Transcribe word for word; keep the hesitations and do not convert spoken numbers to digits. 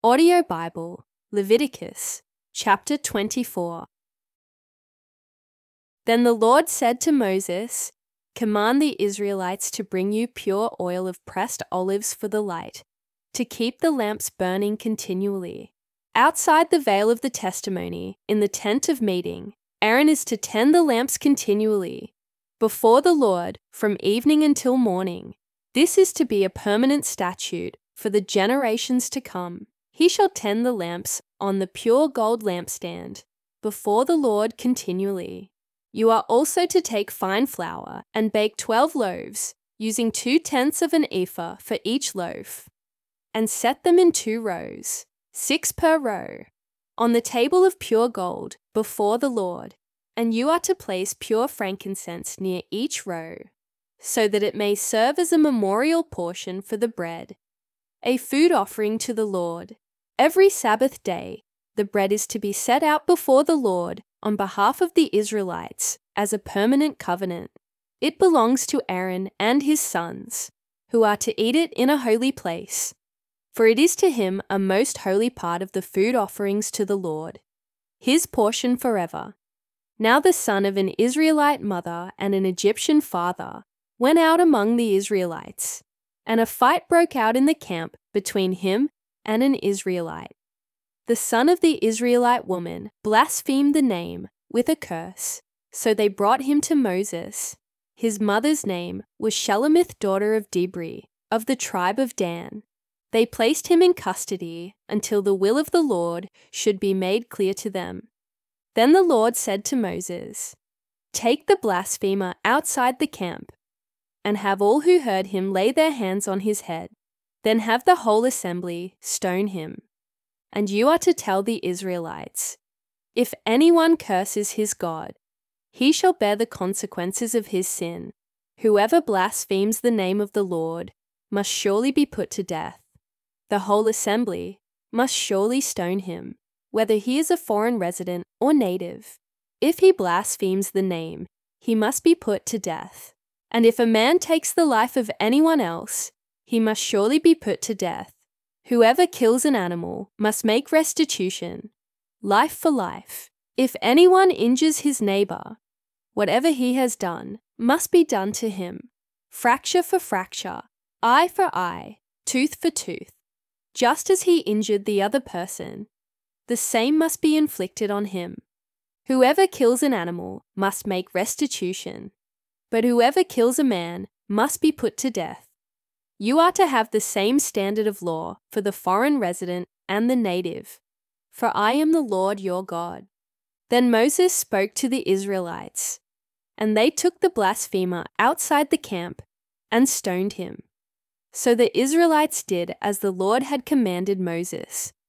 Audio Bible, Leviticus, chapter twenty-four. Then the Lord said to Moses, "Command the Israelites to bring you pure oil of pressed olives for the light, to keep the lamps burning continually. Outside the veil of the testimony, in the tent of meeting, Aaron is to tend the lamps continually, before the Lord, from evening until morning. This is to be a permanent statute for the generations to come. He shall tend the lamps on the pure gold lampstand, before the Lord continually. You are also to take fine flour and bake twelve loaves, using two-tenths of an ephah for each loaf, and set them in two rows, six per row, on the table of pure gold before the Lord. And you are to place pure frankincense near each row, so that it may serve as a memorial portion for the bread, a food offering to the Lord. Every Sabbath day, the bread is to be set out before the Lord on behalf of the Israelites as a permanent covenant. It belongs to Aaron and his sons, who are to eat it in a holy place, for it is to him a most holy part of the food offerings to the Lord, his portion forever." Now the son of an Israelite mother and an Egyptian father went out among the Israelites, and a fight broke out in the camp between him and an Israelite. The son of the Israelite woman blasphemed the name with a curse, so they brought him to Moses. His mother's name was Shelomith, daughter of Dibri, of the tribe of Dan. They placed him in custody until the will of the Lord should be made clear to them. Then the Lord said to Moses, "Take the blasphemer outside the camp, and have all who heard him lay their hands on his head. Then have the whole assembly stone him. And you are to tell the Israelites, if anyone curses his God, he shall bear the consequences of his sin. Whoever blasphemes the name of the Lord must surely be put to death. The whole assembly must surely stone him, whether he is a foreign resident or native. If he blasphemes the name, he must be put to death. And if a man takes the life of anyone else, he must surely be put to death. Whoever kills an animal must make restitution, life for life. If anyone injures his neighbor, whatever he has done must be done to him. Fracture for fracture, eye for eye, tooth for tooth. Just as he injured the other person, the same must be inflicted on him. Whoever kills an animal must make restitution, but whoever kills a man must be put to death. You are to have the same standard of law for the foreign resident and the native, for I am the Lord your God." Then Moses spoke to the Israelites, and they took the blasphemer outside the camp and stoned him. So the Israelites did as the Lord had commanded Moses.